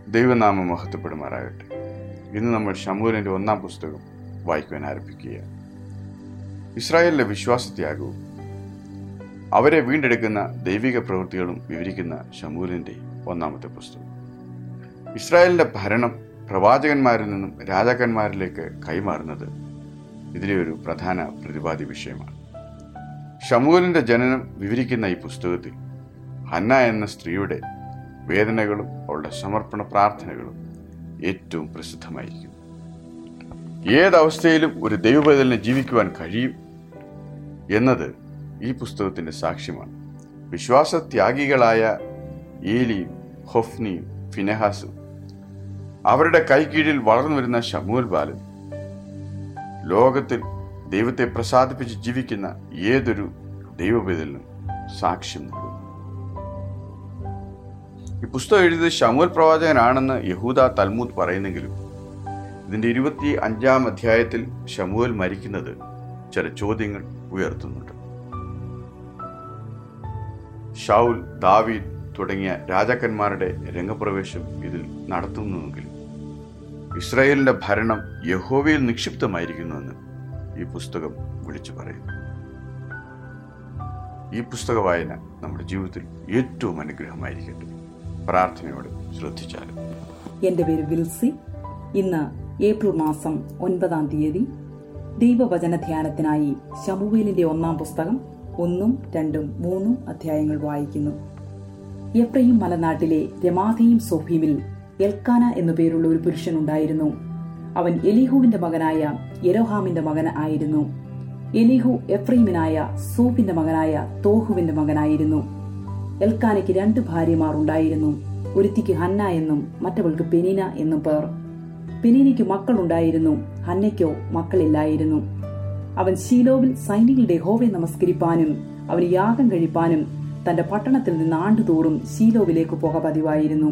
ദൈവനാമം മഹത്വപ്പെടുമാറാകട്ടെ. ഇന്ന് നമ്മൾ ശമൂവേലിന്റെ 1-ാം പുസ്തകം വായിക്കുവാൻ ആരംഭിക്കുകയാണ്. ഇസ്രായേലിലെ വിശ്വാസത്യാഗവും അവരെ വീണ്ടെടുക്കുന്ന ദൈവിക പ്രവൃത്തികളും വിവരിക്കുന്ന ശമൂവേലിന്റെ 1-ാമത്തെ പുസ്തകം. ഇസ്രായേലിന്റെ ഭരണം പ്രവാചകന്മാരിൽ നിന്നും രാജാക്കന്മാരിലേക്ക് കൈമാറുന്നത് ഇതിലെ ഒരു പ്രധാന പ്രതിപാദ്യ വിഷയമാണ്. ശമൂവേലിന്റെ ജനനം വിവരിക്കുന്ന ഈ പുസ്തകത്തിൽ ഹന്ന എന്ന സ്ത്രീയുടെ വേദനകളും അവളുടെ സമർപ്പണ പ്രാർത്ഥനകളും ഏറ്റവും പ്രസിദ്ധമായിരിക്കുന്നു. ഏതവസ്ഥയിലും ഒരു ദൈവബദലിന് ജീവിക്കുവാൻ കഴിയും എന്നത് ഈ പുസ്തകത്തിന്റെ സാക്ഷ്യമാണ്. വിശ്വാസത്യാഗികളായ ഏലിയും ഹൊഫ്നിയും ഫിനെഹാസും അവരുടെ കൈക്കീഴിൽ വളർന്നു വരുന്ന ശമൂവേൽ ബാലൻ ലോകത്തിൽ ദൈവത്തെ പ്രസാദിപ്പിച്ച് ജീവിക്കുന്ന ഏതൊരു ദൈവബദലിനും സാക്ഷ്യം നൽകുന്നു. ഈ പുസ്തകം എഴുതിയത് ശമൂവേൽ പ്രവാചകനാണെന്ന് യഹൂദ തൽമൂദ് പറയുന്നെങ്കിലും ഇതിന്റെ 25-ാം അധ്യായത്തിൽ ശമൂവേൽ മരിക്കുന്നത് ചില ചോദ്യങ്ങൾ ഉയർത്തുന്നുണ്ട്. ശൗൽ, ദാവീദ് തുടങ്ങിയ രാജാക്കന്മാരുടെ രംഗപ്രവേശം ഇതിൽ നടത്തുന്നുവെങ്കിലും ഇസ്രായേലിന്റെ ഭരണം യഹോവയിൽ നിക്ഷിപ്തമായിരിക്കുന്നുവെന്ന് ഈ പുസ്തകം വിളിച്ചു പറയുന്നു. ഈ പുസ്തക വായന നമ്മുടെ ജീവിതത്തിൽ ഏറ്റവും അനുഗ്രഹമായിരിക്കട്ടെ. പ്രാർത്ഥനയോടെ ശ്രദ്ധിച്ചാലും. എൻ്റെ പേര് വിൽസി. ഇന്ന് ഏപ്രിൽ മാസം 9-ാം തീയതി ദൈവവചന ധ്യാനത്തിനായി ശമൂവേലിന്റെ 1-ാം പുസ്തകം 1, 2, 3 അധ്യായങ്ങൾ വായിക്കുന്നു. എഫ്രയീം മലനാട്ടിലെ രമാഥയും സോഫീമിൽ എൽക്കാന എന്നു പേരുള്ള ഒരു പുരുഷനുണ്ടായിരുന്നു. അവൻ എലീഹുവിന്റെ മകനായ യെരോഹാമിന്റെ മകൻ ആയിരുന്നു. എലീഹു എഫ്രയീമിനായ സൂഫിന്റെ മകനായ തോഹുവിന്റെ മകനായിരുന്നു. എൽക്കാനയ്ക്ക് 2 ഭാര്യമാർ ഉണ്ടായിരുന്നു. ഒരുത്തിക്ക് ഹന്ന എന്നും മറ്റവൾക്ക് പെനീന എന്നും പേർ. പെനീനയ്ക്ക് മക്കളുണ്ടായിരുന്നു, ഹന്നയ്ക്കോ മക്കളില്ലായിരുന്നു. അവൻ ശീലോവിൽ സൈന്യങ്ങളുടെ യഹോവയെ നമസ്കരിപ്പാനും അവന് യാഗം കഴിപ്പാനും തന്റെ പട്ടണത്തിൽ നിന്ന് ആണ്ടുതോറും ശീലോവിലേക്ക് പോക പതിവായിരുന്നു.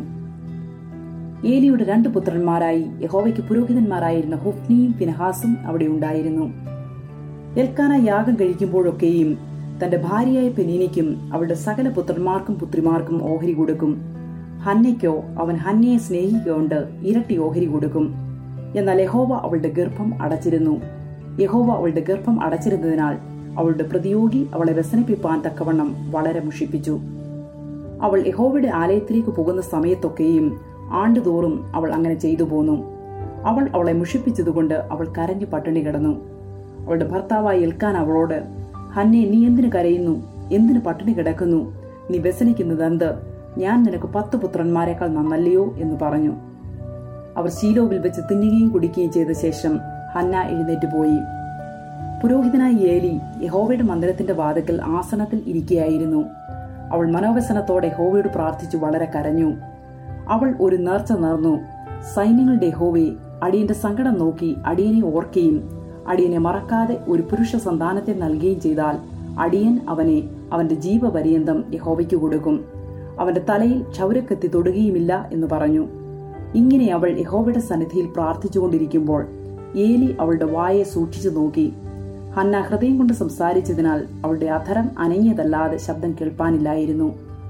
ഏലിയുടെ 2 പുത്രന്മാരായി യഹോവയ്ക്ക് പുരോഹിതന്മാരായിരുന്ന ഹൊഫ്നിയും ഫിനെഹാസും അവിടെ ഉണ്ടായിരുന്നു. എൽക്കാന യാഗം കഴിക്കുമ്പോഴൊക്കെയും തന്റെ ഭാര്യയായ പെനീനയ്ക്കും അവളുടെ സകല പുത്രന്മാർക്കും പുത്രിമാർക്കും ഓഹരി കൊടുക്കും. ഹന്നയ്ക്കോ അവൻ ഹന്നയെ സ്നേഹിക്കൊണ്ട് ഇരട്ടി ഓഹരി കൊടുക്കും. എന്നാൽ യഹോവ അവളുടെ ഗർഭം അടച്ചിരുന്നു. യഹോവ അവളുടെ ഗർഭം അടച്ചിരുന്നതിനാൽ അവളുടെ പ്രതിയോഗി അവളെ വ്യസനിപ്പിപ്പാൻ തക്കവണ്ണം വളരെ മുഷിപ്പിച്ചു. അവൾ യഹോവയുടെ ആലയത്തിലേക്ക് പോകുന്ന സമയത്തൊക്കെയും ആണ്ടുതോറും അവൾ അങ്ങനെ ചെയ്തു പോന്നു. അവൾ അവളെ മുഷിപ്പിച്ചതുകൊണ്ട് അവൾ കരഞ്ഞു പട്ടിണി കിടന്നു. അവളുടെ ഭർത്താവായ എൽക്കാന അവളോട്, ഹന്നെ, നീ എന്തിനു കരയുന്നു? എന്തിനു പട്ടിണി കിടക്കുന്നു? നീ വ്യസനിക്കുന്നത് എന്ത്? ഞാൻ നിനക്ക് 10 പുത്രന്മാരെക്കാൾ നന്നല്ലയോ എന്ന് പറഞ്ഞു. അവർ ശീലോവിൽ വെച്ച് തിന്നുകയും കുടിക്കുകയും ചെയ്ത ശേഷം ഹന്ന എഴുന്നേറ്റ് പോയി. പുരോഹിതനായ ഏലി യഹോവയുടെ മന്ദിരത്തിന്റെ വാതിൽക്കൽ ആസനത്തിൽ ഇരിക്കുകയായിരുന്നു. അവൾ മനോവ്യസനത്തോടെ യഹോവയോട് പ്രാർത്ഥിച്ചു വളരെ കരഞ്ഞു. അവൾ ഒരു നേർച്ച നേർന്നു. സൈന്യങ്ങളുടെ യഹോവേ, അടിയന്റെ സങ്കടം നോക്കി അടിയനെ ഓർക്കുകയും അടിയനെ മറക്കാതെ ഒരു പുരുഷ സന്താനത്തെ നൽകുകയും ചെയ്താൽ അടിയൻ അവനെ അവന്റെ ജീവപര്യന്തം യഹോവയ്ക്ക് കൊടുക്കും. അവന്റെ തലയിൽ ക്ഷൗരക്കത്തി തൊടുകയുമില്ല എന്ന് പറഞ്ഞു. ഇങ്ങനെ അവൾ യഹോവയുടെ സന്നിധിയിൽ പ്രാർത്ഥിച്ചുകൊണ്ടിരിക്കുമ്പോൾ ഏലി അവളുടെ വായെ സൂക്ഷിച്ചു നോക്കി. ഹന്ന ഹൃദയം കൊണ്ട് സംസാരിച്ചതിനാൽ അവളുടെ അധരം അനങ്ങിയതല്ലാതെ ശബ്ദം കേൾപ്പാനില്ലായിരുന്നു.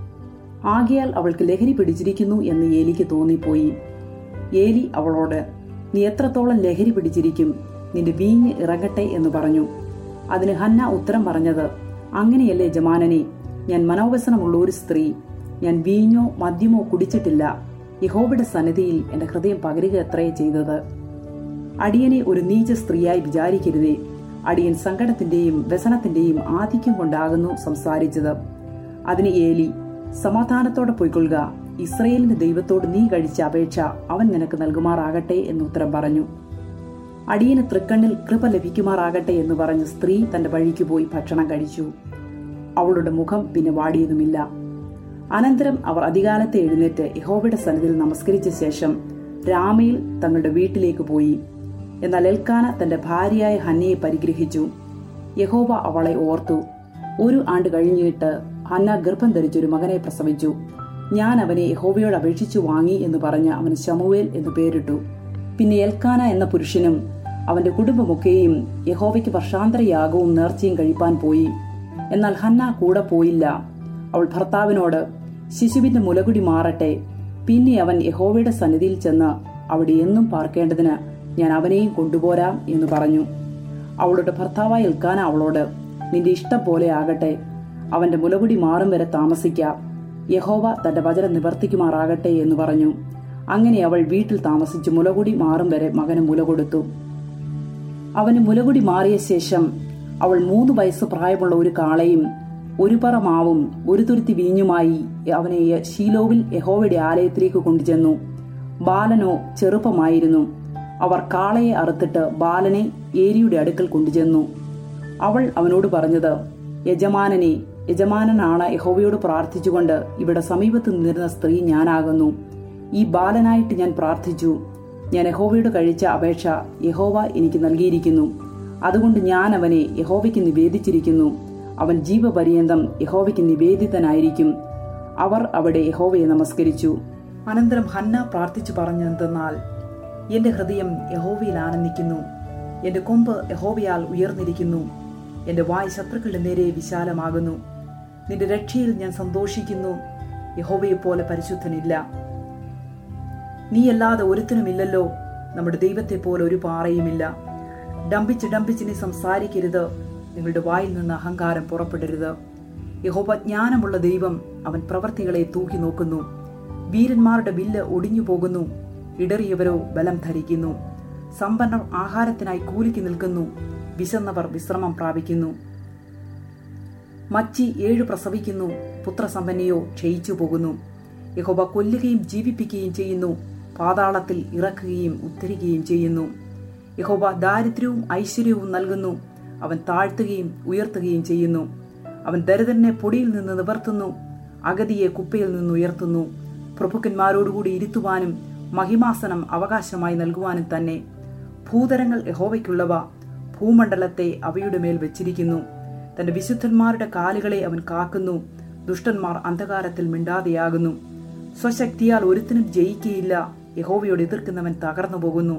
ആകയാൽ അവൾക്ക് ലഹരി പിടിച്ചിരിക്കുന്നു എന്ന് ഏലിക്ക് തോന്നിപ്പോയി. ഏലി അവളോട്, നീ എത്രത്തോളം ലഹരി പിടിച്ചിരിക്കും? നിന്റെ വീഞ്ഞ് ഇറങ്ങട്ടെ എന്ന് പറഞ്ഞു. അതിന് ഹന്ന ഉത്തരം പറഞ്ഞത്, അങ്ങനെയല്ലേ യജമാനനെ, ഞാൻ മനോവ്യസനമുള്ള ഒരു സ്ത്രീ. ഞാൻ വീഞ്ഞോ മദ്യമോ കുടിച്ചിട്ടില്ല. യഹോവയുടെ സന്നിധിയിൽ എന്റെ ഹൃദയം പകരുക എത്രയേ ചെയ്തത്. അടിയനെ ഒരു നീച സ്ത്രീയായി വിചാരിക്കരുതേ. അടിയൻ സങ്കടത്തിന്റെയും വ്യസനത്തിന്റെയും ആധിക്യം കൊണ്ടാകുന്നു സംസാരിച്ചത്. അതിന് ഏലി, സമാധാനത്തോടെ പൊയ്ക്കൊള്ളുക. ഇസ്രയേലിന്റെ ദൈവത്തോട് നീ കഴിച്ച അപേക്ഷ അവൻ നിനക്ക് നൽകുമാറാകട്ടെ എന്ന് ഉത്തരം പറഞ്ഞു. അടിയന് തൃക്കണ്ണിൽ കൃപ ലഭിക്കുമാറാകട്ടെ എന്ന് പറഞ്ഞ് സ്ത്രീ തന്റെ വഴിക്ക് പോയി ഭക്ഷണം കഴിച്ചു. അവളുടെ മുഖം പിന്നെ വാടിയതുമില്ല. അനന്തരം അവർ അതികാലത്തെ എഴുന്നേറ്റ് യഹോവയുടെ സന്നിധിയിൽ നമസ്കരിച്ച ശേഷം രാമയിൽ തങ്ങളുടെ വീട്ടിലേക്ക് പോയി. എന്നാൽ എൽക്കാന തന്റെ ഭാര്യയായ ഹന്നയെ പരിഗ്രഹിച്ചു. യഹോവ അവളെ ഓർത്തു. 1 ആണ്ട് കഴിഞ്ഞിട്ട് ഹന്ന ഗർഭം ധരിച്ചൊരു മകനെ പ്രസവിച്ചു. ഞാൻ അവനെ യഹോവയോട് അപേക്ഷിച്ചു വാങ്ങി എന്ന് പറഞ്ഞ് അവന് ശമൂവേൽ എന്ന് പേരിട്ടു. പിന്നെ എൽക്കാന എന്ന പുരുഷനും അവന്റെ കുടുംബമൊക്കെയും യഹോവയ്ക്ക് വർഷാന്തരയാഗവും നേർച്ചയും കഴിപ്പാൻ പോയി. എന്നാൽ ഹന്ന കൂടെ പോയില്ല. അവൾ ഭർത്താവിനോട്, ശിശുവിന്റെ മുലകുടി മാറട്ടെ, പിന്നെ അവൻ യഹോവയുടെ സന്നിധിയിൽ ചെന്ന് അവിടെ എന്നും പാർക്കേണ്ടതിന് ഞാൻ അവനെയും കൊണ്ടുപോരാം എന്ന് പറഞ്ഞു. അവളുടെ ഭർത്താവായ എൽക്കാന അവളോട്, നിന്റെ ഇഷ്ടം പോലെ ആകട്ടെ, അവന്റെ മുലകുടി മാറും വരെ താമസിക്കാം, യഹോവ തന്റെ വചനം നിവർത്തിക്കുമാറാകട്ടെ എന്ന് പറഞ്ഞു. അങ്ങനെ അവൾ വീട്ടിൽ താമസിച്ച് മുലകുടി മാറും വരെ മകന് മുല കൊടുത്തു. അവന് മുലകുടി മാറിയ ശേഷം അവൾ 3 വയസ്സ് പ്രായമുള്ള ഒരു കാളയും 1 പറ മാവും 1 തുരുത്തി വീഞ്ഞുമായി അവനെ ശീലോവിൽ യഹോവയുടെ ആലയത്തിലേക്ക് കൊണ്ടുചെന്നു. ബാലനോ ചെറുപ്പമായിരുന്നു. അവർ കാളയെ അറുത്തിട്ട് ബാലനെ ഏലിയുടെ അടുക്കൽ കൊണ്ടുചെന്നു. അവൾ അവനോട് പറഞ്ഞത്, യജമാനനാണ് യഹോവയോട് പ്രാർത്ഥിച്ചുകൊണ്ട് ഇവിടെ സമീപത്ത് നിന്നിരുന്ന സ്ത്രീ ഞാനാകുന്നു. ഈ ബാലനായിട്ട് ഞാൻ പ്രാർത്ഥിച്ചു. ഞാൻ യഹോവയോട് കഴിച്ച അപേക്ഷ യഹോവ എനിക്ക് നൽകിയിരിക്കുന്നു. അതുകൊണ്ട് ഞാൻ അവനെ യഹോവയ്ക്ക് നിവേദിച്ചിരിക്കുന്നു. അവൻ ജീവപര്യന്തം യഹോവയ്ക്ക് നിവേദിതനായിരിക്കും. അവർ അവിടെ യഹോവയെ നമസ്കരിച്ചു. അനന്തരം ഹന്ന പ്രാർത്ഥിച്ചു പറഞ്ഞെന്തെന്നാൽ, എന്റെ ഹൃദയം യഹോവയിൽ ആനന്ദിക്കുന്നു, എന്റെ കൊമ്പ് യഹോവയാൽ ഉയർന്നിരിക്കുന്നു, എന്റെ വായ് ശത്രുക്കളുടെ നേരെ വിശാലമാകുന്നു. നിന്റെ രക്ഷയിൽ ഞാൻ സന്തോഷിക്കുന്നു. യഹോവയെപ്പോലെ പരിശുദ്ധനില്ല. നീയല്ലാതെ ഒരുത്തനുമില്ലല്ലോ. നമ്മുടെ ദൈവത്തെ പോലെ ഒരു പാറയുമില്ല. ഡംപിച്ച് നീ സംസാരിക്കരുത്. നിങ്ങളുടെ വായിൽ നിന്ന് അഹങ്കാരം പുറപ്പെടരുത്. യഹോവ ജ്ഞാനമുള്ള ദൈവം. അവൻ പ്രവർത്തികളെ തൂക്കി നോക്കുന്നു. വീരന്മാരുടെ വില്ല് ഒടിഞ്ഞു പോകുന്നു, ഇടറിയവരോ ബലം ധരിക്കുന്നു. സമ്പന്നർ ആഹാരത്തിനായി കൂലിക്ക് നിൽക്കുന്നു, വിശന്നവർ വിശ്രമം പ്രാപിക്കുന്നു. മച്ചി 7 പ്രസവിക്കുന്നു, പുത്രസമ്പന്നയോ ക്ഷയിച്ചു പോകുന്നു. യഹോവ കൊല്ലുകയും ജീവിപ്പിക്കുകയും ചെയ്യുന്നു, പാതാളത്തിൽ ഇറക്കുകയും ഉദ്ധരിക്കുകയും ചെയ്യുന്നു. യഹോവ ദാരിദ്ര്യവും ഐശ്വര്യവും നൽകുന്നു, അവൻ താഴ്ത്തുകയും ഉയർത്തുകയും ചെയ്യുന്നു. അവൻ ദരിദ്രനെ പൊടിയിൽ നിന്ന് നിവർത്തുന്നു, അഗതിയെ കുപ്പയിൽ നിന്ന് ഉയർത്തുന്നു. പ്രഭുക്കന്മാരോടുകൂടി ഇരുത്തുവാനും മഹിമാസനം അവകാശമായി നൽകുവാനും തന്നെ. ഭൂതരങ്ങൾ യഹോവയ്ക്കുള്ളവ, ഭൂമണ്ഡലത്തെ അവയുടെ മേൽ വെച്ചിരിക്കുന്നു. തന്റെ വിശുദ്ധന്മാരുടെ കാലുകളെ അവൻ കാക്കുന്നു. ദുഷ്ടന്മാർ അന്ധകാരത്തിൽ മിണ്ടാതെയാകുന്നു. സ്വശക്തിയാൽ ഒരുത്തിനും ജയിക്കുകയില്ല. യഹോവയോട് എതിർക്കുന്നവൻ തകർന്നു പോകുന്നു.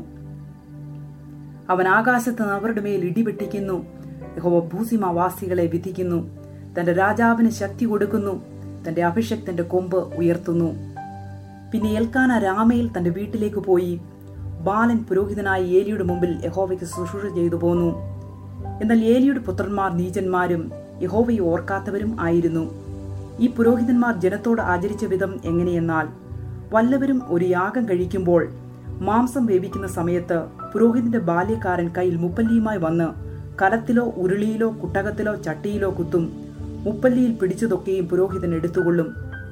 അവൻ ആകാശത്ത് അവരുടെ മേൽ ഇടിവെട്ടിക്കുന്നു. യഹോവ ഭൂസിമാവാസികളെ വിധിക്കുന്നു. തന്റെ രാജാവിന് ശക്തി കൊടുക്കുന്നു, തന്റെ അഭിഷക്തന്റെ കൊമ്പ് ഉയർത്തുന്നു. പിന്നെ എൽക്കാന രാമയിൽ തന്റെ വീട്ടിലേക്ക് പോയി. ബാലൻ പുരോഹിതനായ ഏലിയുടെ മുമ്പിൽ യഹോവയ്ക്ക് ശുശ്രൂഷ ചെയ്തു പോന്നു. എന്നാൽ ഏലിയുടെ പുത്രന്മാർ നീചന്മാരും യഹോവയെ ഓർക്കാത്തവരും ആയിരുന്നു. ഈ പുരോഹിതന്മാർ ജനത്തോട് ആചരിച്ച വിധം എങ്ങനെയെന്നാൽ, വല്ലവരും ഒരു യാഗം കഴിക്കുമ്പോൾ മാംസം വേവിക്കുന്ന സമയത്ത് പുരോഹിതന്റെ ബാല്യക്കാരൻ കയ്യിൽ മുപ്പല്ലിയുമായി വന്ന് കലത്തിലോ ഉരുളിയിലോ കുട്ടകത്തിലോ ചട്ടിയിലോ കുത്തും. മുപ്പല്ലിയിൽ പിടിച്ചതൊക്കെയും പുരോഹിതൻ എടുത്തുകൊള്ളും.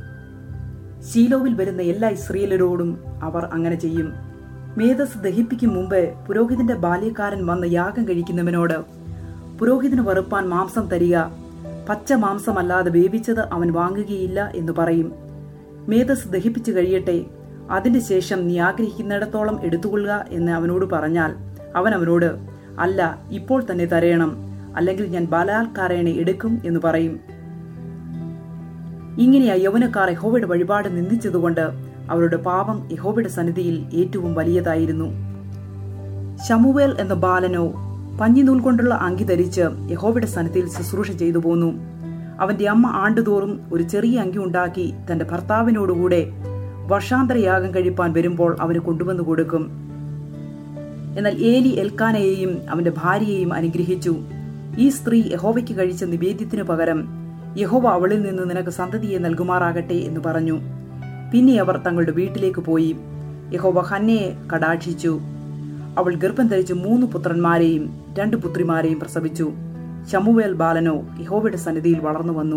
ശീലോവിൽ വരുന്ന എല്ലാ ഇസ്രായേലരോടും അവർ അങ്ങനെ ചെയ്യും. മേധസ് ദഹിപ്പിക്കും മുമ്പ് പുരോഹിതന്റെ ബാല്യക്കാരൻ വന്ന് യാഗം കഴിക്കുന്നവനോട്, പുരോഹിതന് വറുപ്പാൻ മാംസം തരിക, പച്ച മാംസമല്ലാതെ വേവിച്ചത് അവൻ വാങ്ങുകയില്ല എന്ന് പറയും. മേധസ് ദഹിപ്പിച്ചു കഴിയട്ടെ, അതിന്റെ ശേഷം നീ ആഗ്രഹിക്കുന്നിടത്തോളം എടുത്തുകൊള്ളുക എന്ന് അവനോട് പറഞ്ഞാൽ അവൻ അവനോട്, അല്ല, ഇപ്പോൾ തന്നെ തരയണം, അല്ലെങ്കിൽ ഞാൻ ബലാത്കാരേണ എടുക്കും എന്ന് പറയും. ഇങ്ങനെ യൗവനക്കാർ യഹോവയുടെ വഴിപാട് നിന്ദിച്ചതുകൊണ്ട് അവരുടെ പാപം യഹോവയുടെ സന്നിധിയിൽ ഏറ്റവും വലിയതായിരുന്നു. ശമൂവേൽ എന്ന ബാലനോ പഞ്ഞിനൂൽ കൊണ്ടുള്ള അങ്കി ധരിച്ച് യഹോവയുടെ സന്നിധിയിൽ ശുശ്രൂഷ ചെയ്തു പോന്നു. അവന്റെ അമ്മ ആണ്ടുതോറും ഒരു ചെറിയ അങ്കി ഉണ്ടാക്കി തന്റെ ഭർത്താവിനോടുകൂടെ വർഷാന്തരയാഗം കഴിപ്പാൻ വരുമ്പോൾ അവന് കൊണ്ടുവന്നു കൊടുക്കും. എന്നാൽ ഏലി എൽക്കാനയെയും അവന്റെ ഭാര്യയെയും അനുഗ്രഹിച്ചു. ഈ സ്ത്രീ യഹോവയ്ക്ക് കഴിച്ച നിവേദ്യത്തിനു പകരം യഹോവ അവളിൽ നിന്ന് നിനക്ക് സന്തതിയെ നൽകുമാറാകട്ടെ എന്ന് പറഞ്ഞു. പിന്നെ അവർ തങ്ങളുടെ വീട്ടിലേക്ക് പോയി. യഹോവ ഹന്നയെ കടാക്ഷിച്ചു. അവൾ ഗർഭം ധരിച്ച് 3 പുത്രന്മാരെയും 2 പുത്രിമാരെയും പ്രസവിച്ചു. ശമൂവേൽ ബാലനോ യഹോവയുടെ സന്നിധിയിൽ വളർന്നു വന്നു.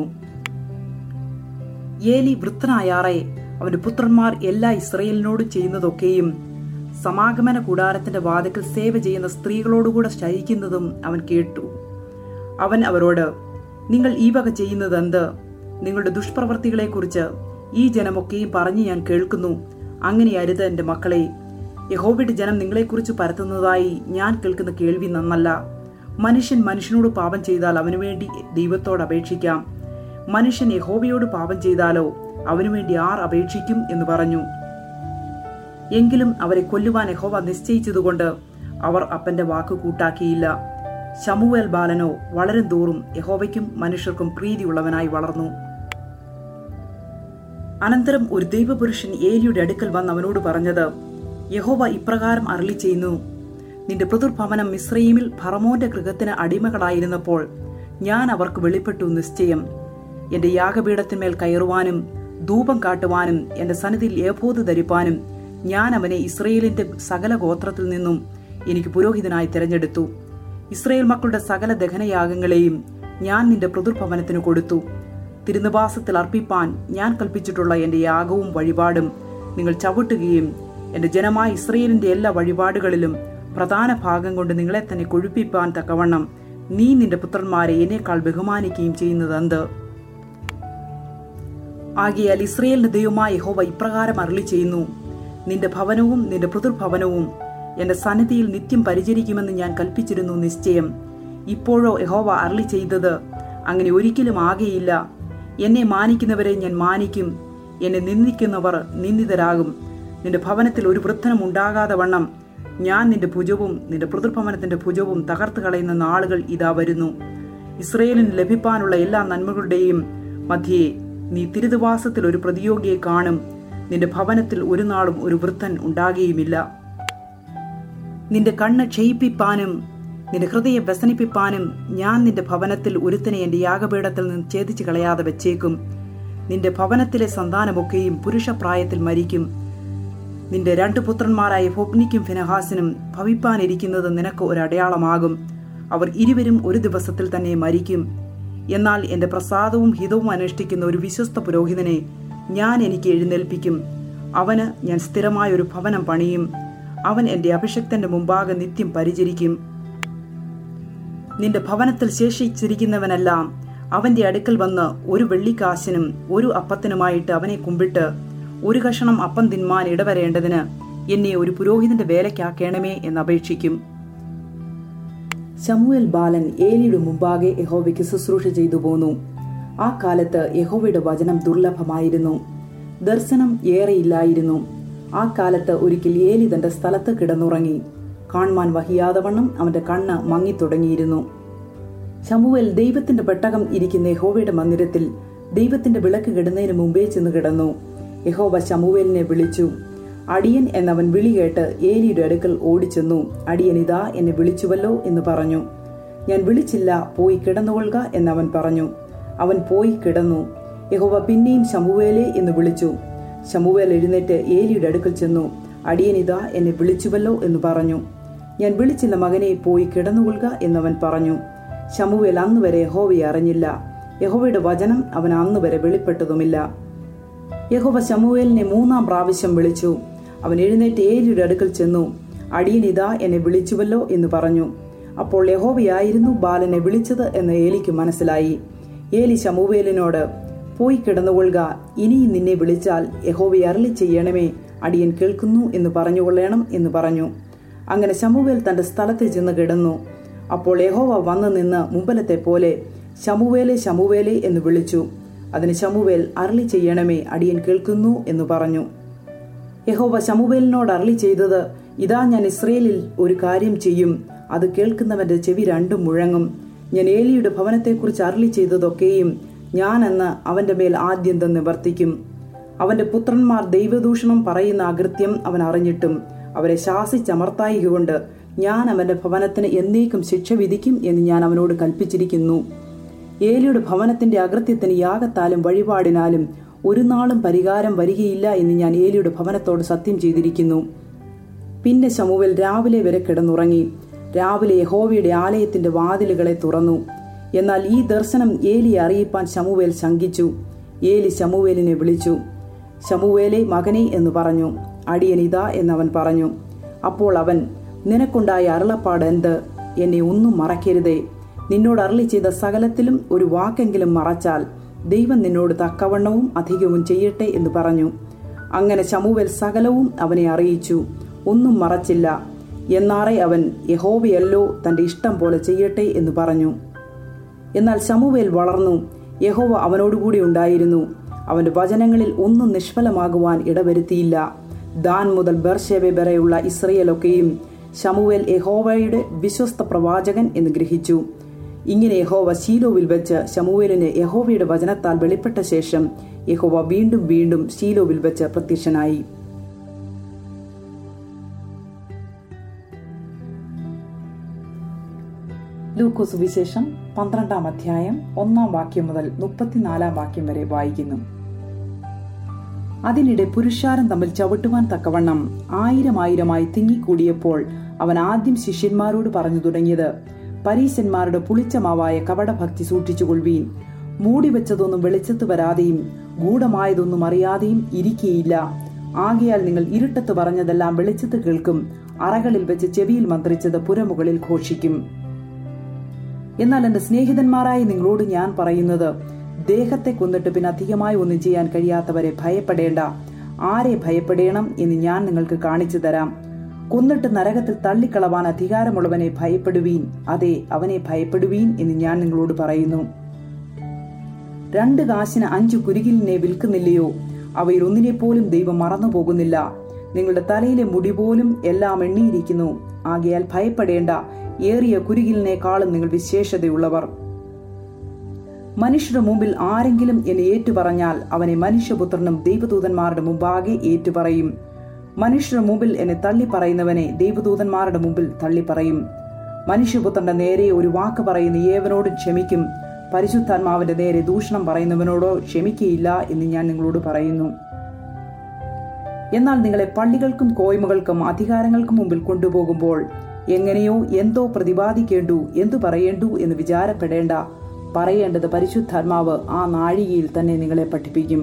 ഏലി വൃദ്ധനായാറെ അവന്റെ പുത്രന്മാർ എല്ലാ ഇസ്രായേലിനോടും ചെയ്യുന്നതൊക്കെയും സമാഗമന കൂടാരത്തിന്റെ വാതിൽക്കൽ സേവ ചെയ്യുന്ന സ്ത്രീകളോടുകൂടെ ശയിക്കുന്നതും അവൻ കേട്ടു. അവൻ അവരോട്, നിങ്ങൾ ഈ വക ചെയ്യുന്നതെന്ത്? നിങ്ങളുടെ ദുഷ്പ്രവർത്തികളെക്കുറിച്ച് ഈ ജനമൊക്കെയും പറഞ്ഞ് ഞാൻ കേൾക്കുന്നു. അങ്ങനെ അരുത് എന്റെ മക്കളെ. യഹോവയുടെ ജനം നിങ്ങളെക്കുറിച്ച് പരത്തുന്നതായി ഞാൻ കേൾക്കുന്ന കേൾവി നന്നല്ല. മനുഷ്യൻ മനുഷ്യനോട് പാപം ചെയ്താൽ അവനുവേണ്ടി ദൈവത്തോട് അപേക്ഷിക്കാം. മനുഷ്യൻ യഹോവയോട് പാപം ചെയ്താലോ അവനുവേണ്ടി ആർ അപേക്ഷിക്കും എന്ന് പറഞ്ഞു. എങ്കിലും അവരെ കൊല്ലുവാൻ യഹോവ നിശ്ചയിച്ചതുകൊണ്ട് അവർ അപ്പന്റെ വാക്ക് കൂട്ടാക്കിയില്ല. ശമൂവേൽ ബാലനോ വളരും തോറും യഹോവയ്ക്കും മനുഷ്യർക്കും പ്രീതിയുള്ളവനായി വളർന്നു. അനന്തരം ഒരു ദൈവപുരുഷൻ ഏലിയുടെ അടുക്കൽ വന്ന് അവനോട് പറഞ്ഞത്, യഹോവ ഇപ്രകാരം അരുളി ചെയ്യുന്നു, നിന്റെ പിതൃഭവനം മിസ്രയീമിൽ ഫറവോന്റെ ഗൃഹത്തിന് അടിമകളായിരുന്നപ്പോൾ ഞാൻ അവർക്ക് വെളിപ്പെട്ടു നിശ്ചയം. എന്റെ യാഗപീഠത്തിന്മേൽ കയറുവാനും ധൂപം കാട്ടുവാനും എന്റെ സന്നിധിയിൽ ഏഫോദ് ധരിപ്പാനും ഞാൻ അവനെ ഇസ്രയേലിന്റെ സകല ഗോത്രത്തിൽ നിന്നും എനിക്ക് പുരോഹിതനായി തിരഞ്ഞെടുത്തു. ഇസ്രയേൽ മക്കളുടെ സകല ദഹനയാഗങ്ങളെയും ഞാൻ നിന്റെ പിതൃഭവനത്തിന് കൊടുത്തു. തിരുനിവാസത്തിൽ അർപ്പിപ്പാൻ ഞാൻ കൽപ്പിച്ചിട്ടുള്ള എന്റെ യാഗവും വഴിപാടും നിങ്ങൾ ചവിട്ടുകയും എന്റെ ജനമായ ഇസ്രയേലിന്റെ എല്ലാ വഴിപാടുകളിലും പ്രധാന ഭാഗം കൊണ്ട് നിങ്ങളെ തന്നെ കൊഴുപ്പിപ്പാൻ തക്കവണ്ണം നീ നിന്റെ പുത്രന്മാരെ എന്നേക്കാൾ ബഹുമാനിക്കുകയും ചെയ്യുന്നത് എന്ത്? ആകയാൽ ഇസ്രയേലിന്റെ ദൈവമായ യഹോവ ഇപ്രകാരം അരുളി ചെയ്യുന്നു, നിന്റെ ഭവനവും നിന്റെ പിതൃഭവനവും എന്റെ സന്നിധിയിൽ നിത്യം പരിചരിക്കുമെന്ന് ഞാൻ കൽപ്പിച്ചിരുന്നു നിശ്ചയം. ഇപ്പോഴോ യഹോവ അരുളി ചെയ്തത് അങ്ങനെ ഒരിക്കലും ആകെയില്ല. എന്നെ മാനിക്കുന്നവരെ ഞാൻ മാനിക്കും, എന്നെ നിന്ദിക്കുന്നവർ നിന്ദിതരാകും. നിന്റെ ഭവനത്തിൽ ഒരു വൃദ്ധനം ഉണ്ടാകാതെ വണ്ണം ഞാൻ നിന്റെ ഭുജവും നിന്റെ പിതൃഭവനത്തിന്റെ ഭുജവും തകർത്ത് കളയുന്ന നാളുകൾ ഇതാ വരുന്നു. ഇസ്രയേലിന് ലഭിപ്പാനുള്ള എല്ലാ നന്മകളുടെയും മധ്യേ നീ തിരുനിവാസത്തിൽ ഒരു പ്രതിയോഗിയെ കാണും. നിന്റെ ഭവനത്തിൽ ഒരു നാളും ഒരു വൃദ്ധൻ ഉണ്ടാകുകയുമില്ല. നിന്റെ കണ്ണ് ക്ഷയിപ്പിപ്പാനും നിന്റെ ഹൃദയം വ്യസനിപ്പിപ്പാനും ഞാൻ നിന്റെ ഭവനത്തിൽ ഒരുത്തനെ എന്റെ യാഗപീഠത്തിൽ നിന്ന് ഛേദിച്ചു കളയാതെ വെച്ചേക്കും. നിന്റെ ഭവനത്തിലെ സന്താനമൊക്കെയും പുരുഷപ്രായത്തിൽ മരിക്കും. നിന്റെ 2 പുത്രന്മാരായ ഹൊഫ്നിക്കും ഫിനെഹാസിനും ഭവിപ്പാനിരിക്കുന്നത് നിനക്ക് ഒരു അടയാളമാകും. അവർ ഇരുവരും ഒരു ദിവസത്തിൽ തന്നെ മരിക്കും. എന്നാൽ എന്റെ പ്രസാദവും ഹിതവും അനുഷ്ഠിക്കുന്ന ഒരു വിശ്വസ്ത പുരോഹിതനെ ഞാൻ എനിക്ക് എഴുന്നേൽപ്പിക്കും. അവന് ഞാൻ സ്ഥിരമായ ഒരു ഭവനം പണിയും. അവൻ എന്റെ അഭിഷക്തന്റെ മുമ്പാകെ നിത്യം പരിചരിക്കും. നിന്റെ ഭവനത്തിൽ ശേഷിച്ചിരിക്കുന്നവനെല്ലാം അവന്റെ അടുക്കൽ വന്ന് ഒരു വെള്ളിക്കാശിനും ഒരു അപ്പത്തിനുമായിട്ട് അവനെ കുമ്പിട്ട് ഒരു കഷണം അപ്പം തിന്മാൻ ഇടവരേണ്ടതിന് എന്നെ ഒരു പുരോഹിതന്റെ വേലയ്ക്കാക്കണമേ എന്നപേക്ഷിക്കും. ശമൂവേൽ ബാലൻ ഏലിയുടെ മുമ്പാകെ യഹോവയ്ക്ക് ശുശ്രൂഷ ചെയ്തു പോന്നു. ആ കാലത്ത് യഹോവയുടെ വചനം ദുർലഭമായിരുന്നു, ദർശനം ഏറെയില്ലായിരുന്നു. ആ കാലത്ത് ഒരിക്കൽ ഏലി തന്റെ സ്ഥലത്ത് കിടന്നുറങ്ങി. കാണുവാൻ വഹിയാതെ വണ്ണം അവന്റെ കണ്ണ് മങ്ങിത്തുടങ്ങിയിരുന്നു. ശമൂവേൽ ദൈവത്തിന്റെ പെട്ടകം ഇരിക്കുന്ന യഹോവയുടെ മന്ദിരത്തിൽ ദൈവത്തിന്റെ വിളക്ക് കിടുന്നതിന് മുമ്പേ ചെന്ന് കിടന്നു. യഹോവ ശമൂവേലിനെ വിളിച്ചു. അടിയൻ എന്നവൻ വിളി കേട്ട് ഏലിയുടെ അടുക്കൽ ഓടിച്ചെന്നു. അടിയൻ ഇതാ എന്നെ വിളിച്ചുവല്ലോ എന്ന് പറഞ്ഞു. ഞാൻ വിളിച്ചില്ല, പോയി കിടന്നുകൊള്ളുക എന്നവൻ പറഞ്ഞു. അവൻ പോയി കിടന്നു. യഹോവ പിന്നെയും ശമൂവേലേ എന്ന് വിളിച്ചു. ശമൂവേൽ എഴുന്നേറ്റ് ഏലിയുടെ അടുക്കൽ ചെന്നു. അടിയൻ ഇതാ എന്നെ വിളിച്ചുവല്ലോ എന്ന് പറഞ്ഞു. ഞാൻ വിളിച്ചില്ല മകനെ, പോയി കിടന്നുകൊള്ളുക എന്നവൻ പറഞ്ഞു. ശമൂവേൽ അന്നുവരെ യഹോവയെ അറിഞ്ഞില്ല. യഹോവയുടെ വചനം അവൻ അന്നുവരെ വെളിപ്പെട്ടതുമില്ല. യഹോവ ശമൂവേലിനെ 3-ാം പ്രാവശ്യം വിളിച്ചു. അവൻ എഴുന്നേറ്റ് ഏലിയുടെ അടുക്കൽ ചെന്നു. അടിയൻ ഇതാ എന്നെ വിളിച്ചുവല്ലോ എന്ന് പറഞ്ഞു. അപ്പോൾ യഹോവയായിരുന്നു ബാലനെ വിളിച്ചത് എന്ന് ഏലിക്ക് മനസ്സിലായി. ഏലി ശമൂവേലിനോട്, പോയി കിടന്നുകൊള്ളുക, ഇനിയും നിന്നെ വിളിച്ചാൽ യഹോവയെ അരുളി ചെയ്യണമേ, അടിയൻ കേൾക്കുന്നു എന്ന് പറഞ്ഞുകൊള്ളണം എന്ന് പറഞ്ഞു. അങ്ങനെ ശമൂവേൽ തന്റെ സ്ഥലത്ത് ചെന്ന് കിടന്നു. അപ്പോൾ യഹോവ വന്നു നിന്ന് മുമ്പലത്തെ പോലെ ശമൂവേലേ ശമൂവേലേ എന്ന് വിളിച്ചു. അതിന് ശമൂവേൽ, അരുളി ചെയ്യണമേ, അടിയൻ കേൾക്കുന്നു എന്ന് പറഞ്ഞു. യഹോവ ശമൂവേലിനോട് അരുളി ചെയ്തത്, ഇതാ ഞാൻ ഇസ്രയേലിൽ ഒരു കാര്യം ചെയ്യും, അത് കേൾക്കുന്നവന്റെ ചെവി രണ്ടും മുഴങ്ങും. ഞാൻ ഏലിയുടെ ഭവനത്തെക്കുറിച്ച് അരുളി ചെയ്തതൊക്കെയും ഞാനെന്ന് അവന്റെ മേൽ ആദ്യന്തം നിവർത്തിക്കും. അവന്റെ പുത്രന്മാർ ദൈവദൂഷണം പറയുന്ന അകൃത്യം അവൻ അറിഞ്ഞിട്ടും അവരെ ശാസിച്ചമർത്തായികൊണ്ട് ഞാൻ അവന്റെ ഭവനത്തിന് എന്നേക്കും ശിക്ഷ വിധിക്കും എന്ന് ഞാൻ അവനോട് കൽപ്പിച്ചിരിക്കുന്നു. ഏലിയുടെ ഭവനത്തിന്റെ അകൃത്യത്തിന് യാഗത്താലും വഴിപാടിനാലും ഒരു നാളും പരിഹാരം വരികയില്ല എന്ന് ഞാൻ ഏലിയുടെ ഭവനത്തോട് സത്യം ചെയ്തിരിക്കുന്നു. പിന്നെ ശമൂവേൽ രാവിലെ വരെ കിടന്നുറങ്ങി. രാവിലെ യഹോവയുടെ ആലയത്തിന്റെ വാതിലുകളെ തുറന്നു. എന്നാൽ ഈ ദർശനം ഏലിയെ അറിയിപ്പാൻ ശമൂവേൽ ശങ്കിച്ചു. ഏലി ശമൂവേലിനെ വിളിച്ചു. ശമൂവേലേ മകനെ എന്ന് പറഞ്ഞു. അടിയൻ ഇതാ എന്നവൻ പറഞ്ഞു. അപ്പോൾ അവൻ, നിനക്കുണ്ടായ അരുളപ്പാട് എന്ത്? എന്നെ ഒന്നും മറക്കരുതേ. നിന്നോട് അരുളി ചെയ്ത സകലത്തിലും ഒരു വാക്കെങ്കിലും മറച്ചാൽ ദൈവം നിന്നോട് തക്കവണ്ണവും അധികവും ചെയ്യട്ടെ എന്ന് പറഞ്ഞു. അങ്ങനെ ശമൂവേൽ സകലവും അവനെ അറിയിച്ചു, ഒന്നും മറച്ചില്ല. എന്നാറെ അവൻ, യഹോവയല്ലോ തന്റെ ഇഷ്ടം പോലെ ചെയ്യട്ടെ എന്ന് പറഞ്ഞു. എന്നാൽ ശമൂവേൽ വളർന്നു, യഹോവ അവനോടുകൂടി ഉണ്ടായിരുന്നു. അവന്റെ വചനങ്ങളിൽ ഒന്നും നിഷ്ഫലമാകുവാൻ ഇടവരുത്തിയില്ല. ദാൻ മുതൽ ബേർശേബ വരെയുള്ള ഇസ്രയേലൊക്കെയും ശമൂവേൽ യഹോവയുടെ വിശ്വസ്ത പ്രവാചകൻ എന്ന് ഗ്രഹിച്ചു. ഇങ്ങനെ യഹോവ ശീലോവിൽ വെച്ച് ശമൂവേലിന് യഹോവയുടെ വചനത്താൽ വെളിപ്പെട്ട ശേഷം യഹോവ വീണ്ടും വീണ്ടും ശീലോവിൽ വെച്ച് പ്രത്യക്ഷനായി. ലൂക്കോസ് സുവിശേഷം 12-ാം അധ്യായം 1-ാം വാക്യം മുതൽ 34-ാം വാക്യം വരെ വായിക്കുന്നു. അതിനിടെ പുരുഷാരം തമ്മിൽ ചവിട്ടുവാൻ തക്കവണ്ണം 1000 തിങ്ങിക്കൂടിയപ്പോൾ അവൻ ആദ്യം ശിഷ്യന്മാരോട് പറഞ്ഞു തുടങ്ങിയത്, പരീശന്മാരുടെ പുളിച്ച മാവായ കപടഭക്തി സൂക്ഷിച്ചുകൊള്ളുവീൻ. മൂടിവെച്ചതൊന്നും വെളിച്ചത്ത് വരാതെയും ഗൂഢമായതൊന്നും അറിയാതെയും ഇരിക്കുകയില്ല. ആകയാൽ നിങ്ങൾ ഇരുട്ടത്ത് പറഞ്ഞതെല്ലാം വെളിച്ചത്ത് കേൾക്കും, അറകളിൽ വെച്ച് ചെവിയിൽ മന്ത്രിച്ചത് പുരമുകളിൽ ഘോഷിക്കും. എന്നാൽ എന്റെ സ്നേഹിതന്മാരായ നിങ്ങളോട് ഞാൻ പറയുന്നത്, ദേഹത്തെ കൊന്നിട്ട് പിന്നെ അധികമായി ഒന്നും ചെയ്യാൻ കഴിയാത്തവരെ ഭയപ്പെടേണ്ട. ആരെ ഭയപ്പെടേണം എന്ന് ഞാൻ നിങ്ങൾക്ക് കാണിച്ചു തരാം. കൊന്നിട്ട് നരകത്തിൽ തള്ളിക്കളവാൻ അധികാരമുള്ളവനെ ഭയപ്പെടുവീൻ. അതെ, അവനെ ഭയപ്പെടുവീൻ എന്ന് ഞാൻ നിങ്ങളോട് പറയുന്നു. 2 കാശിന് 5 കുരികിലിനെ വിൽക്കുന്നില്ലയോ? അവയിൽ ഒന്നിനെപ്പോലും ദൈവം മറന്നു പോകുന്നില്ല. നിങ്ങളുടെ തലയിലെ മുടി പോലും എല്ലാം എണ്ണിയിരിക്കുന്നു. ആകയാൽ ഭയപ്പെടേണ്ട, ഏറിയ കുരികിലിനേക്കാളും നിങ്ങൾ വിശേഷതയുള്ളവർ. മനുഷ്യരുടെ മുമ്പിൽ ആരെങ്കിലും എന്നെ ഏറ്റുപറഞ്ഞാൽ അവനെ മനുഷ്യപുത്രനും ദൈവദൂതന്മാരുടെ മുമ്പാകെ ഏറ്റുപറയും. മനുഷ്യരുടെ മുമ്പിൽ എന്നെ തള്ളിപ്പറയുന്നവനെ ദൈവദൂതന്മാരുടെ മുമ്പിൽ തള്ളിപ്പറയും. മനുഷ്യപുത്രന്റെ നേരെ ഒരു വാക്ക് പറയുന്ന ഏവനോടും ക്ഷമിക്കും, പരിശുദ്ധാത്മാവിന്റെ നേരെ ദൂഷണം പറയുന്നവനോടോ ക്ഷമിക്കയില്ല എന്ന് ഞാൻ നിങ്ങളോട് പറയുന്നു. എന്നാൽ നിങ്ങളെ പള്ളികൾക്കും കോയ്മകൾക്കും അധികാരങ്ങൾക്കും മുമ്പിൽ കൊണ്ടുപോകുമ്പോൾ എങ്ങനെയോ എന്തോ പ്രതിപാദിക്കേണ്ടു, എന്തു പറയേണ്ടു എന്ന് വിചാരപ്പെടേണ്ട. പറയേണ്ടത് പരിശുദ്ധാത്മാവ് ആ നാഴികയിൽ തന്നെ നിങ്ങളെ പഠിപ്പിക്കും.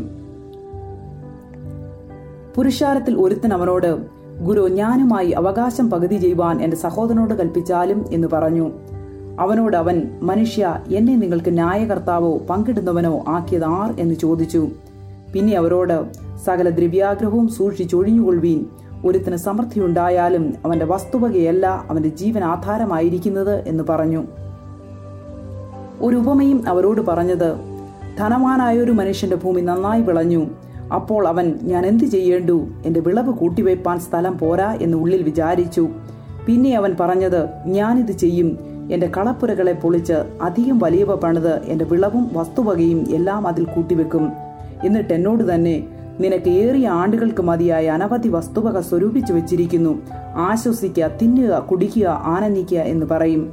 പുരുഷാരത്തിൽ ഒരുത്തൻ അവനോട്, ഗുരു, ഞാനുമായി അവകാശം പകുതി ചെയ്യുവാൻ എന്റെ സഹോദരനോട് കൽപ്പിച്ചാലും എന്ന് പറഞ്ഞു. അവനോട് അവൻ, മനുഷ്യ, എന്നെ നിങ്ങൾക്ക് ന്യായകർത്താവോ പങ്കിടുന്നവനോ ആക്കിയത് ആർ എന്ന് ചോദിച്ചു. പിന്നെ അവരോട്, സകല ദ്രവ്യാഗ്രഹവും സൂക്ഷിച്ചൊഴിഞ്ഞുകൊള്ളുവീൻ. ഒരുത്തിന് സമൃദ്ധിയുണ്ടായാലും അവന്റെ വസ്തുവകയല്ല അവന്റെ ജീവൻ ആധാരമായിരിക്കുന്നത് എന്ന് പറഞ്ഞു. ഒരു ഉപമയും അവരോട് പറഞ്ഞത്, ധനവാനായൊരു മനുഷ്യന്റെ ഭൂമി നന്നായി വിളഞ്ഞു. അപ്പോൾ അവൻ, ഞാൻ എന്ത് ചെയ്യേണ്ടു? എന്റെ വിളവ് കൂട്ടിവയ്പാൻ സ്ഥലം പോരാ എന്ന് ഉള്ളിൽ വിചാരിച്ചു. പിന്നെ അവൻ പറഞ്ഞത്, ഞാനിത് ചെയ്യും. എന്റെ കളപ്പുരകളെ പൊളിച്ച് അധികം വലിയവ പണിത് എന്റെ വിളവും വസ്തുവകയും എല്ലാം അതിൽ കൂട്ടിവെക്കും. എന്നിട്ട് എന്നോട് തന്നെ, നിനക്ക് ഏറിയ ആണ്ടുകൾക്ക് മതിയായ അനവധി വസ്തുവക സ്വരൂപിച്ചു വെച്ചിരിക്കുന്നു. ആശ്വസിക്കുക, തിന്നുക, കുടിക്കുക, ആനന്ദിക്കുക എന്ന് പറയും.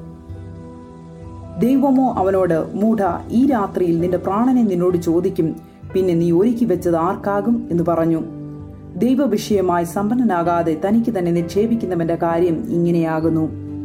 ദൈവമോ അവനോട്, മൂഢ, ഈ രാത്രിയിൽ നിന്റെ പ്രാണനെ നിന്നോട് ചോദിക്കും. പിന്നെ നീ ഒരുക്കി വെച്ചത് ആർക്കാകും എന്ന് പറഞ്ഞു. ദൈവവിഷയമായി സമ്പന്നനാകാതെ തനിക്ക് തന്നെ നിക്ഷേപിക്കുന്നവന്റെ കാര്യം ഇങ്ങനെയാകുന്നു.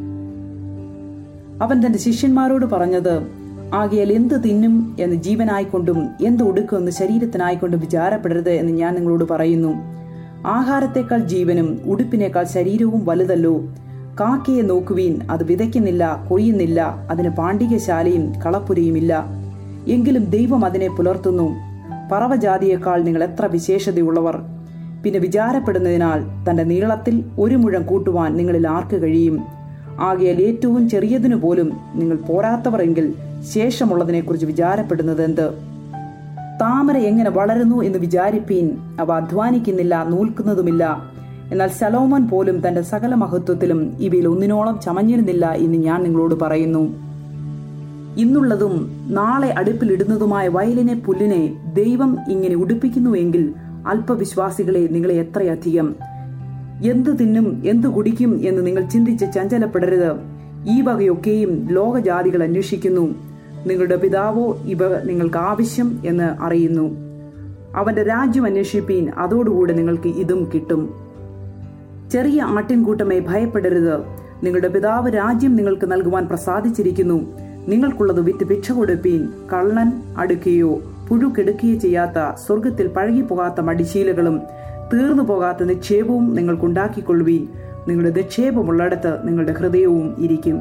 അവൻ തന്റെ ശിഷ്യന്മാരോട് പറഞ്ഞത്, ആകയാൽ എന്ത് തിന്നും എന്ന് ജീവനായിക്കൊണ്ടും എന്ത് ഉടുക്കുമെന്ന് ശരീരത്തിനായിക്കൊണ്ടും വിചാരപ്പെടരുത് എന്ന് ഞാൻ നിങ്ങളോട് പറയുന്നു. ആഹാരത്തെക്കാൾ ജീവനും ഉടുപ്പിനേക്കാൾ ശരീരവും വലുതല്ലോ. കാക്കയെ നോക്കുവീൻ, അത് വിതയ്ക്കുന്നില്ല, കൊയ്യുന്നില്ല, അതിന് പാണ്ഡികശാലയും കളപ്പുരയുമില്ല. എങ്കിലും ദൈവം അതിനെ പുലർത്തുന്നു. പറവജാതിയേക്കാൾ നിങ്ങൾ എത്ര വിശേഷതയുള്ളവർ. പിന്നെ വിചാരപ്പെടുന്നതിനാൽ തന്റെ നീളത്തിൽ 1 മുഴം കൂട്ടുവാൻ നിങ്ങളിൽ ആർക്ക് കഴിയും? ആകയാൽ ഏറ്റവും ചെറിയതിനു പോലും നിങ്ങൾ പോരാത്തവരെങ്കിൽ ശേഷമുള്ളതിനെക്കുറിച്ച് വിചാരപ്പെടുന്നത് എന്ത്? താമര എങ്ങനെ വളരുന്നു എന്ന് വിചാരിപ്പീൻ. അവ അധ്വാനിക്കുന്നില്ല, നൂൽക്കുന്നതുമില്ല. എന്നാൽ ശലോമോൻ പോലും തന്റെ സകല മഹത്വത്തിലും ഇവയിൽ ഒന്നിനോളം ചമഞ്ഞിരുന്നില്ല എന്ന് ഞാൻ നിങ്ങളോട് പറയുന്നു. ഇന്നുള്ളതും നാളെ അടുപ്പിലിടുന്നതുമായ വയലിനെ പുല്ലിനെ ദൈവം ഇങ്ങനെ ഉടുപ്പിക്കുന്നുവെങ്കിൽ അല്പവിശ്വാസികളെ നിങ്ങളെ എത്രയധികം. എന്തു തിന്നും എന്തു കുടിക്കും എന്ന് നിങ്ങൾ ചിന്തിച്ച് ചഞ്ചലപ്പെടരുത്. ഈ വകയൊക്കെയും ലോകജാതികൾ അന്വേഷിക്കുന്നു. നിങ്ങളുടെ പിതാവോ ഇവ നിങ്ങൾക്ക് ആവശ്യം എന്ന് അറിയുന്നു. അവന്റെ രാജ്യം അന്വേഷിപ്പീൻ, അതോടുകൂടെ നിങ്ങൾക്ക് ഇതും കിട്ടും. ചെറിയ ആട്ടിൻകൂട്ടമേ, ഭയപ്പെടരുത്. നിങ്ങളുടെ പിതാവ് രാജ്യം നിങ്ങൾക്ക് നൽകുവാൻ പ്രസാദിച്ചിരിക്കുന്നു. നിങ്ങൾക്കുള്ളത് വിറ്റ് ഭിക്ഷ കൊടുപ്പീൻ. കള്ളൻ അടുക്കുകയോ പുഴുക്കെടുക്കുകയോ ചെയ്യാത്ത സ്വർഗത്തിൽ പഴകിപ്പോകാത്ത മടിശീലകളും തീർന്നു പോകാത്ത നിക്ഷേപവും നിങ്ങൾക്കുണ്ടാക്കിക്കൊള്ളുവീൻ. നിങ്ങളുടെ നിക്ഷേപമുള്ളിടത്ത് നിങ്ങളുടെ ഹൃദയവും ഇരിക്കും.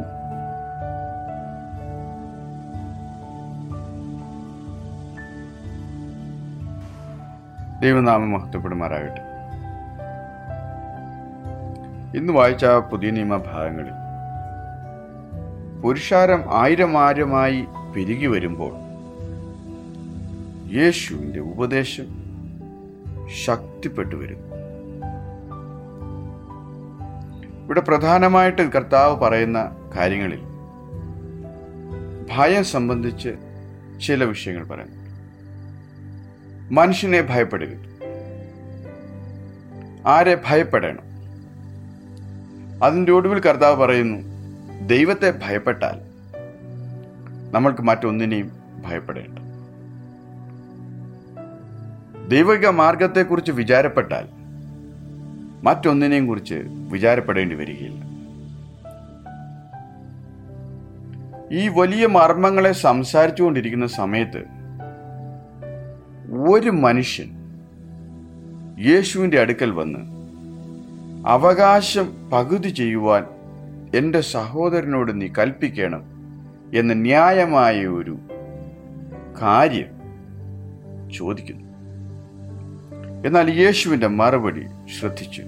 ദൈവനാമം മഹത്വപ്പെടുമാറാകട്ടെ. ഇന്ന് വായിച്ച പുതിയ നിയമ ഭാഗങ്ങളിൽ പുരുഷാരം 1000 പെരുകി വരുമ്പോൾ യേശുവിന്റെ ഉപദേശം ശക്തിപ്പെട്ടു വരുന്നു. ഇവിടെ പ്രധാനമായിട്ട് കർത്താവ് പറയുന്ന കാര്യങ്ങളിൽ ഭയം സംബന്ധിച്ച് ചില വിഷയങ്ങൾ പറയുന്നു. മനുഷ്യനെ ഭയപ്പെടരുത്. ആരെ ഭയപ്പെടണം? അതിൻ്റെ ഒടുവിൽ കർത്താവ് പറയുന്നു, ദൈവത്തെ ഭയപ്പെട്ടാൽ നമ്മൾക്ക് മറ്റൊന്നിനെയും ഭയപ്പെടേണ്ട. ദൈവിക മാർഗത്തെക്കുറിച്ച് വിചാരപ്പെട്ടാൽ മറ്റൊന്നിനെയും കുറിച്ച് വിചാരപ്പെടേണ്ടി വരികയില്ല. ഈ വലിയ മർമ്മങ്ങളെ സംസാരിച്ചുകൊണ്ടിരിക്കുന്ന സമയത്ത് ഒരു മനുഷ്യൻ യേശുവിൻ്റെ അടുക്കൽ വന്ന് അവകാശം പകുതി ചെയ്യുവാൻ എൻ്റെ സഹോദരനോട് നീ കൽപ്പിക്കണം എന്ന ന്യായമായ ഒരു കാര്യം ചോദിക്കുന്നു. എന്നാൽ യേശുവിൻ്റെ മറുപടി ശ്രദ്ധിച്ചു.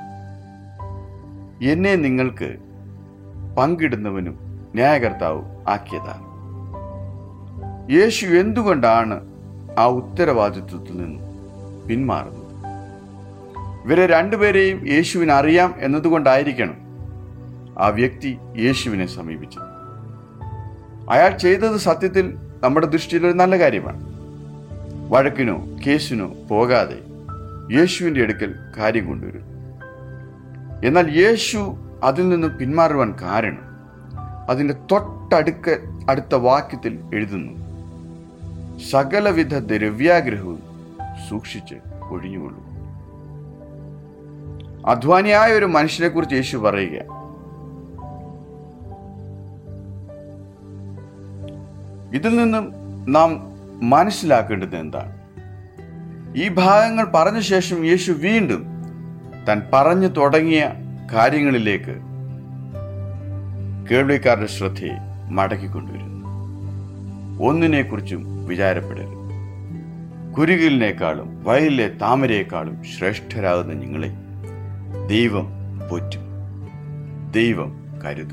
എന്നെ നിങ്ങൾക്ക് പങ്കിടുന്നവനും ന്യായകർത്താവും ആക്കിയതാണ്. യേശു എന്തുകൊണ്ടാണ് ആ ഉത്തരവാദിത്വത്തിൽ നിന്നും പിന്മാറുന്നത്? ഇവരെ രണ്ടുപേരെയും യേശുവിന് അറിയാം എന്നതുകൊണ്ടായിരിക്കണം ആ വ്യക്തി യേശുവിനെ സമീപിച്ചത്. അയാൾ ചെയ്തത് സത്യത്തിൽ നമ്മുടെ ദൃഷ്ടിയിൽ ഒരു നല്ല കാര്യമാണ്. വഴക്കിനോ കേസിനോ പോകാതെ യേശുവിൻ്റെ അടുക്കൽ കാര്യം കൊണ്ടുവരും. എന്നാൽ യേശു അതിൽ നിന്ന് പിന്മാറുവാൻ കാരണം അതിൻ്റെ അടുത്ത വാക്യത്തിൽ എഴുതുന്നു, സകലവിധ ദ്രവ്യാഗ്രഹവും സൂക്ഷിച്ച് ഒഴിഞ്ഞുകൊള്ളു. അധ്വാനിയായ ഒരു മനുഷ്യനെ കുറിച്ച് യേശു പറയുക, ഇതിൽ നിന്നും നാം മനസ്സിലാക്കേണ്ടത് എന്താണ്? ഈ ഭാഗങ്ങൾ പറഞ്ഞ ശേഷം യേശു വീണ്ടും താൻ പറഞ്ഞു തുടങ്ങിയ കാര്യങ്ങളിലേക്ക് കേൾവിക്കാരുടെ ശ്രദ്ധയെ മടക്കിക്കൊണ്ടുവരുന്നു. ഒന്നിനെക്കുറിച്ചും വിചാരപ്പെടരുത്. കുരുകിലിനേക്കാളും വയലിലെ താമരയേക്കാളും ശ്രേഷ്ഠരാകുന്ന നിങ്ങളെ ദൈവം പോറ്റും, ദൈവം കരുതും.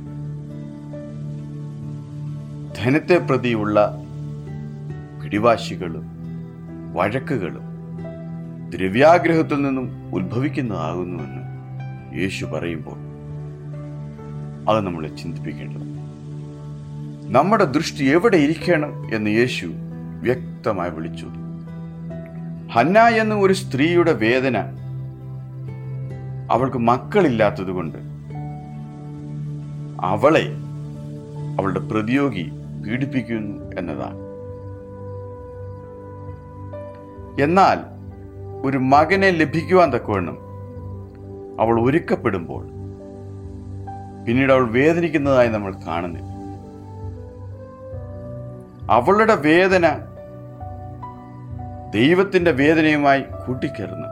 ധനത്തെ പ്രതിയുള്ള പിടിവാശികളും വഴക്കുകളും ദ്രവ്യാഗ്രഹത്തിൽ നിന്നും ഉത്ഭവിക്കുന്നതാകുന്നുവെന്ന് യേശു പറയുമ്പോൾ അത് നമ്മളെ ചിന്തിപ്പിക്കേണ്ടത്. നമ്മുടെ ദൃഷ്ടി എവിടെ ഇരിക്കണം എന്ന് യേശു വ്യക്തമായി വിളിച്ചു. ഹന്ന എന്ന ഒരു സ്ത്രീയുടെ വേദന അവൾക്ക് മക്കളില്ലാത്തത് കൊണ്ട് അവളെ അവളുടെ പ്രതിയോഗി പീഡിപ്പിക്കുന്നു എന്നതാണ്. എന്നാൽ ഒരു മകനെ ലഭിക്കുവാൻ തക്കവണ്ണം അവൾ ഒരുക്കപ്പെടുമ്പോൾ പിന്നീട് അവൾ വേദനിക്കുന്നതായി നമ്മൾ കാണുന്നില്ല. അവളുടെ വേദന ദൈവത്തിന്റെ വേദനയുമായി കൂട്ടിക്കേർന്ന്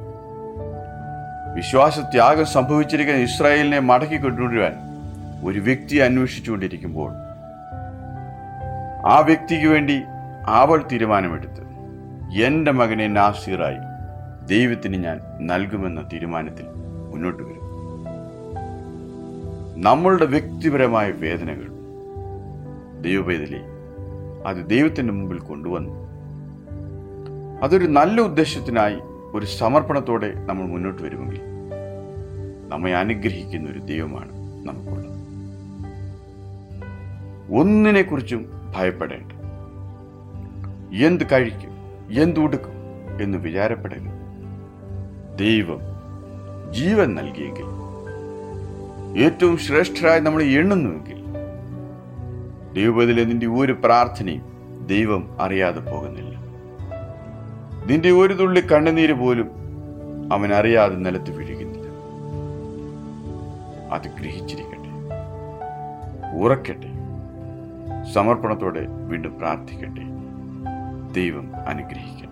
വിശ്വാസത്യാഗം സംഭവിച്ചിരിക്കുന്ന ഇസ്രായേലിനെ മടക്കി കൊണ്ടുവരുവാൻ ഒരു വ്യക്തി അന്വേഷിച്ചുകൊണ്ടിരിക്കുമ്പോൾ ആ വ്യക്തിക്ക് വേണ്ടി അവൾ തീരുമാനമെടുത്ത് എൻ്റെ മകനെ നാസീറായി ദൈവത്തിന് ഞാൻ നൽകുമെന്ന തീരുമാനത്തിൽ മുന്നോട്ട് വരും. നമ്മളുടെ വ്യക്തിപരമായ വേദനകൾ ദൈവവേദനയെ അത് ദൈവത്തിൻ്റെ മുമ്പിൽ കൊണ്ടുവന്നു അതൊരു നല്ല ഉദ്ദേശത്തിനായി ഒരു സമർപ്പണത്തോടെ നമ്മൾ മുന്നോട്ട് വരുമെങ്കിൽ നമ്മെ അനുഗ്രഹിക്കുന്ന ഒരു ദൈവമാണ് നമുക്കുള്ളത്. ഒന്നിനെക്കുറിച്ചും ഭയപ്പെടേണ്ട. എന്ത് കഴിക്കും, എന്തുടുക്കും എന്ന് വിചാരപ്പെടരുത്. ദൈവം ജീവൻ നൽകിയെങ്കിൽ, ഏറ്റവും ശ്രേഷ്ഠരായി നമ്മൾ എണ്ണുന്നുവെങ്കിൽ, ദൈവത്തിലെ നിന്റെ ഒരു പ്രാർത്ഥനയും ദൈവം അറിയാതെ പോകുന്നില്ല. നിന്റെ ഒരു തുള്ളി കണ്ണുനീര് പോലും അവൻ അറിയാതെ നിലത്ത് വീഴുകയില്ല. അത് ഗ്രഹിച്ചിരിക്കട്ടെ, ഉറക്കട്ടെ, സമർപ്പണത്തോടെ വീണ്ടും പ്രാർത്ഥിക്കട്ടെ. ദൈവം അനുഗ്രഹിക്കും.